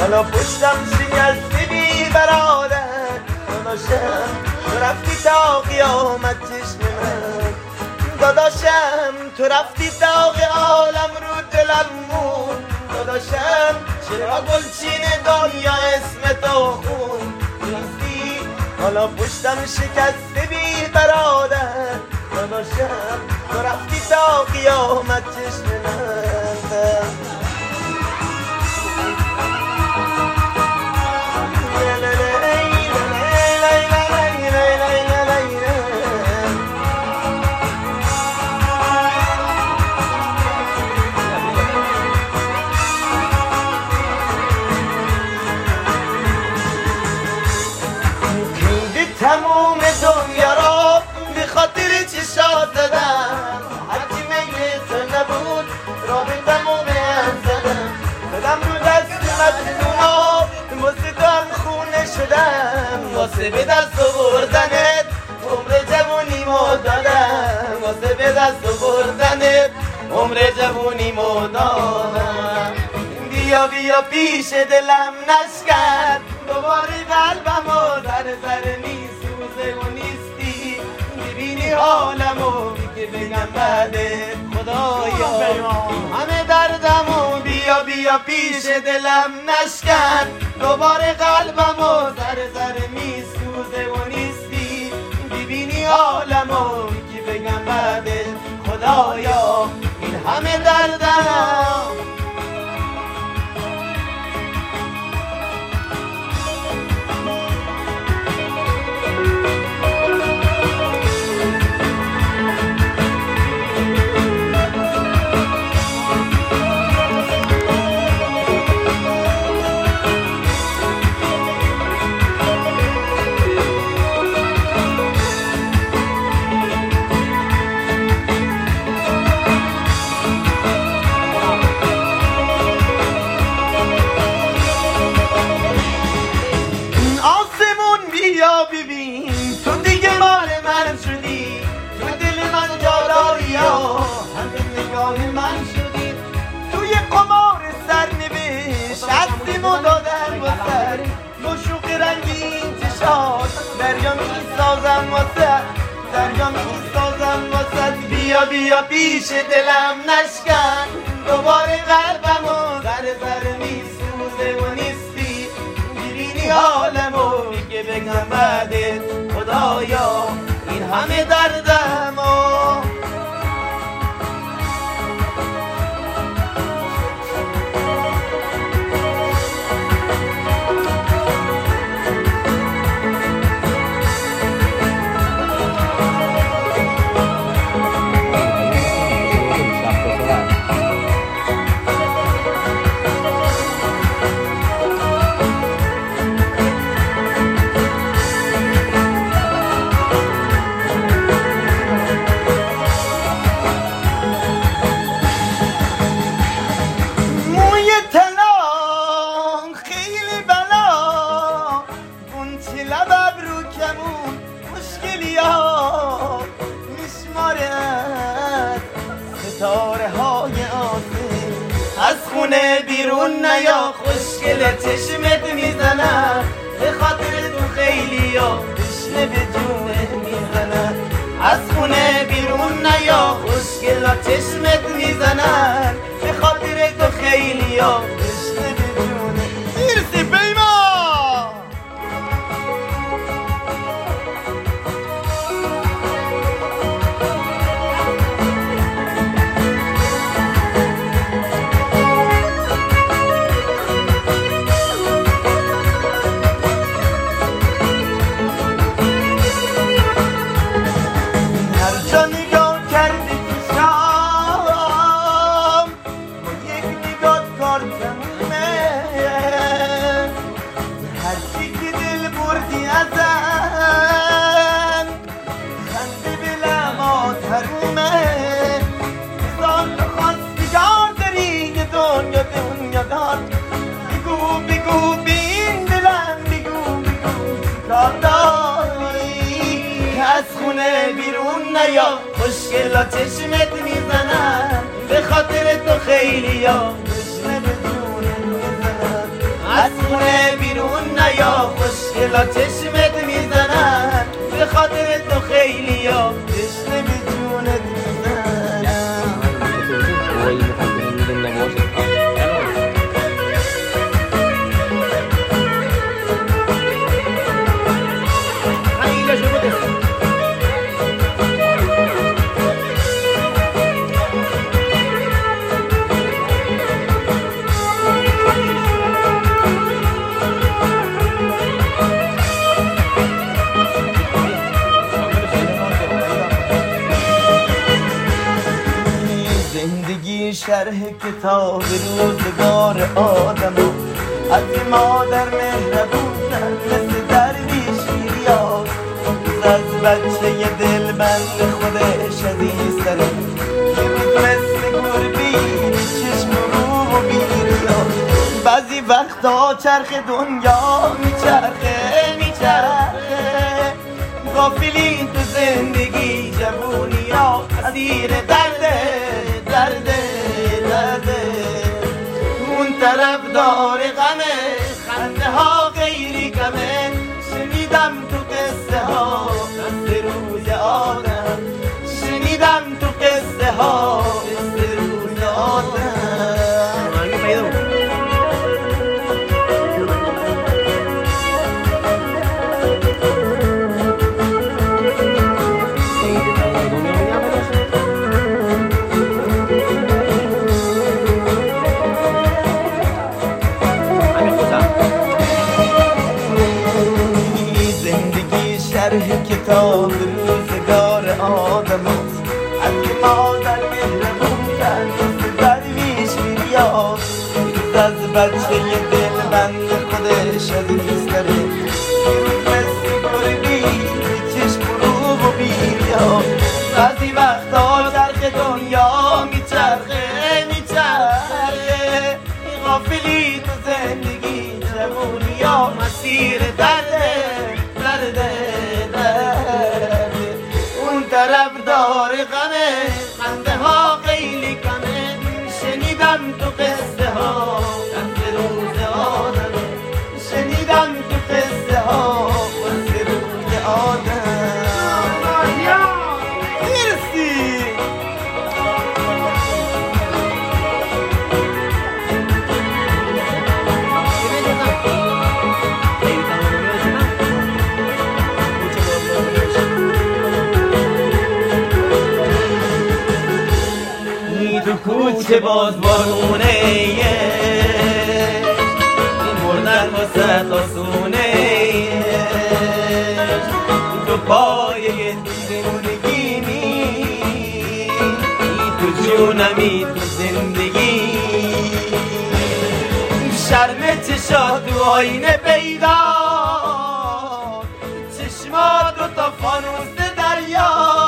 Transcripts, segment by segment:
حالا پشتم شکسته بی برادر داداشم تو رفتی تا قیامت چشم من داداشم تو رفتی تا عالم رو دلم مون داداشم چرا گلچین دنیا اسم تو خون رفتی حالا پشتم شکسته بی برادر داداشم تو رفتی تا قیامت چشم من تموم دنیا را به خاطر چشات زدم هرچی میل تو نبود را به تموم زدم دادم رو دست مجنونا واسه تو هم خونه شدم واسه به دست آوردنت عمر جوونیمو دادم واسه به دست آوردنت عمر جوونیمو دادم بیا بیا پیش دلم نشکن دوباره قلبمو ذره میسوزه و نیستی میبینی حالمو که بگم بعد خدایا همه دردمو بیا پیش دلم نشکن دوباره قلبمو ذره میسوزه و نیستی میبینی حالمو که بگم بعد خدایا این همه دردم بیا ببین تو دیگه مال من شدی تو دل من جاداری ها همه نگاه من شدی توی قمار سرنوشت هستیم و دادن واسه با شوق رنگین چشات دریا میسازم واسه دریا میسازم واسه بیا پیش دلم نشکن دوباره قلبمو ذره میسوزه و نیستی میبینی حالمو که بگم بعد خدایا این همه دردمو ستاره های آسه از خونه بیرون نیا خوشگل چشمت میزنن به خاطر تو خیلی ها تشنه به جونه میزنن از خونه بیرون نیا خوشگل چشمت میزنن به خاطر تو خیلی ها تشنه به جونه میرسی بیما هرچی که دل بردی ازم خنده به لبات حرومه بزار تو خواستگار داری یه دنیا دار بگو به این دلم بگو کار داری که از خونه بیرون نیا خوشگلا چشمت میزنن به خاطر تو خیلی ها تشنه به جونه میزنن خونه بیرون نیا، خوشگلا چشمت میزنن به خاطر تو خیلی ها تشنه به جونت میزنن. زندگی شرح کتاب روزگار آدم از مادر مهربونم مثل درویش میاد، از بچه دلبند خودش عزیزتره یه روز مثل گربه چشم رو و بیریاد. بعضی وقتا چرخ دنیا میچرخه غافلی تو زندگی جوونی ها اسیر درده اون طرف دار غمه خنده ها غیری کمه. شنیدم تو قصه ها قصه روز آدم، شنیدم تو قصه ها قصه روز آدم. شرح کتاب روزگار آدم است، از مادر مهربونتر مثل درویش میاد، از بچه دلبند خودش عزیزتره یه روز مثل گربه چشم رو و بیریاد. بعضی وقتا چرخ دنیا میچرخه غافلی تو زندگی جوونی ها مسیر درده اون طرف دار غمه خنده ها خیلی کمه. شنیدم تو قصه ها قصه روز آدمه، شنیدم تو قصه ها قصه روز آدم. مرسی. تو کوچه باز بارونه مردن واسه آسونه، تو پایه دیوونگی تو جونمی تو زندگی. شرم چشات تو آینه پیدا، چشمات رو تا فانوس دریا،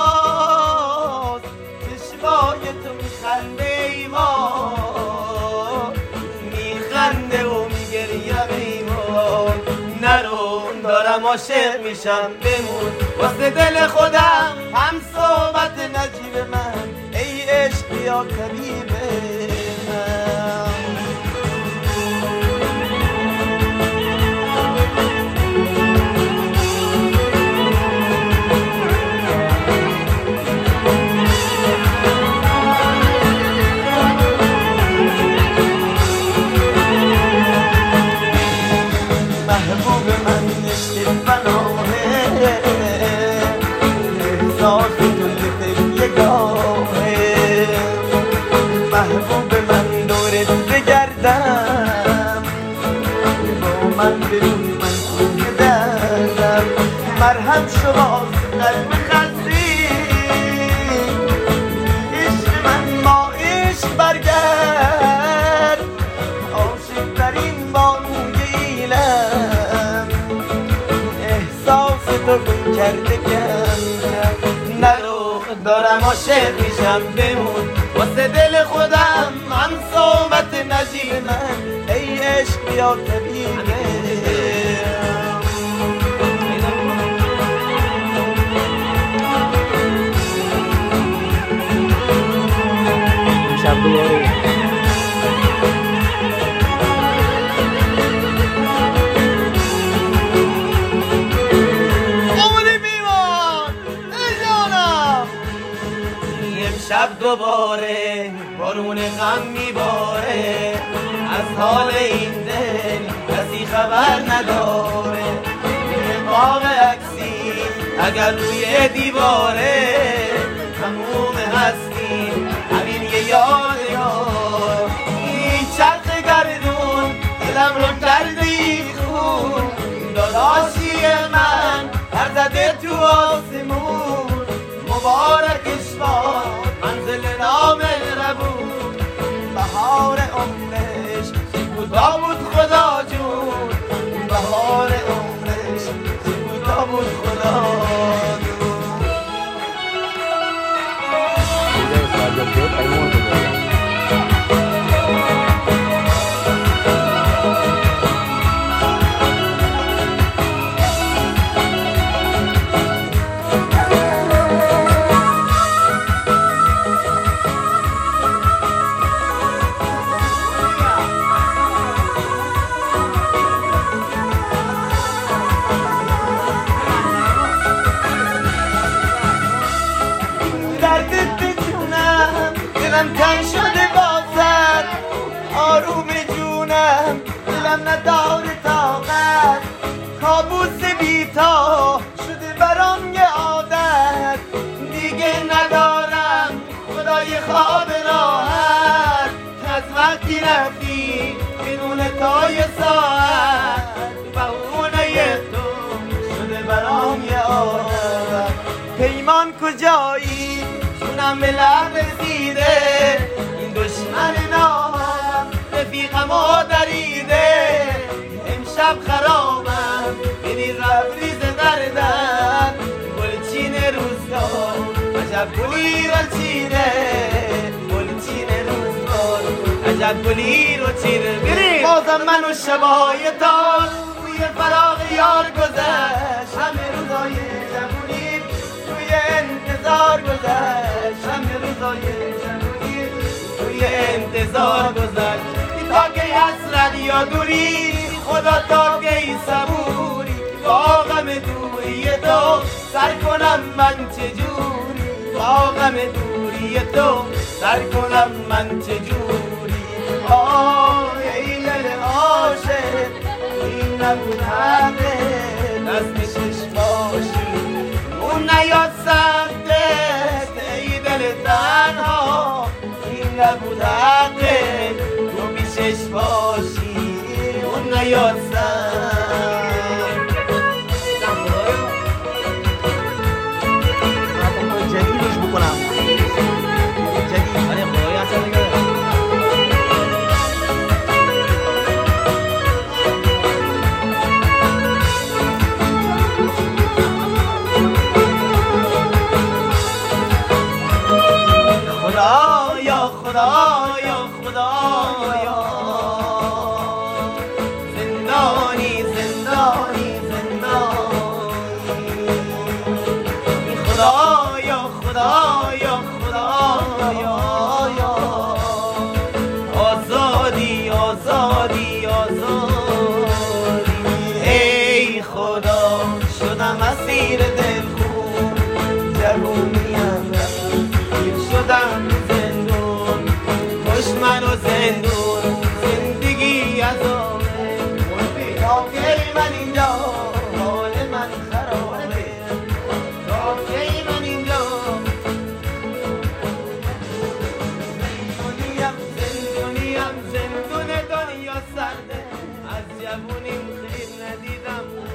چشمای تو میخنده ایمان، میخنده و میگریم ایمان. نرو دارم عاشق میشم بمون واسه دل خودم هم صحبت نجیب من، ای عشق یا طبیب من. محبوب من عشق فناهه، احساس تو یگاهه. محبوب من دورت بگردم، با من برون من کوه دردم. مرهم شما قلب خستی، عشق من ما عشق برگرد، عاشق ترین بانوی ایلم. احساس تو گم کرده کم، نرو دارم عاشق میشم بمون واسه دل خودم هم صحبت نجیب من، ای عشق یا طبیبه. شب امشب دوباره بارون غم میباره، از حال این دل کسی خبر نداره. یه باغ عکسی اگر روی دیواره، تموم هستیم همین یه یادگار. این چرخ گردون دلم رو کردی خون، داداشی من هر زده تو آسمون. مبارکش باد منزل نامهربون، بهار عمرش بودا بود خدا جون، بهار عمرش بودا بود خدا جون. دلم تن شده بازد، آروم جونم دلم نداره طاقت. کابوس بیتا شده برام یه عادت، دیگه ندارم خدای خواب راحت. از وقتی رفتی بدون تا یه ساعت، بهونه تو شده برام یه عادت. پیمان کجایی جونم به لب رسیده، این دشمن نامم رفیقمو دریده. امشب خرابم بینی رفریز دردن، گلچین روزگار عجب گلی رو چیده، گلچین روزگار عجب گلی رو چیده. بریم بازم من و شبای تار توی فراغ یار گذشت، همه روزای جوونی توی انتظار گذشت، همه روزای جوونی توی انتظار گذشت. تا که حسرت یا دوری خدا، تا که صبوری با غم دوری تو سر کنم من چجوری، با غم دوری تو سر کنم من چجوری. آه ای دل عاشق این نبود حقه، دست شش باشی اون نیاد سمتت. ای دل تنها این نبود حقه، تو بیشش باشی اون نیاد سمتت. جدیدش بکنم جدید آره خدایی اصلا نگه. خدایا خدایا خدایا، زندانی زندانی زندانی. خدایا خدایا خدایا، آزادی آزادی آزادی. ای خدا شدم اسیر دلخون، جوونیم شدم زندون، کش منو زندون زندگی عذابه. تا کی من اینجا حال من خرابه، تا کی من اینجا زندونیم زندون دنیا سرده. از جوونیم خیر ندیدم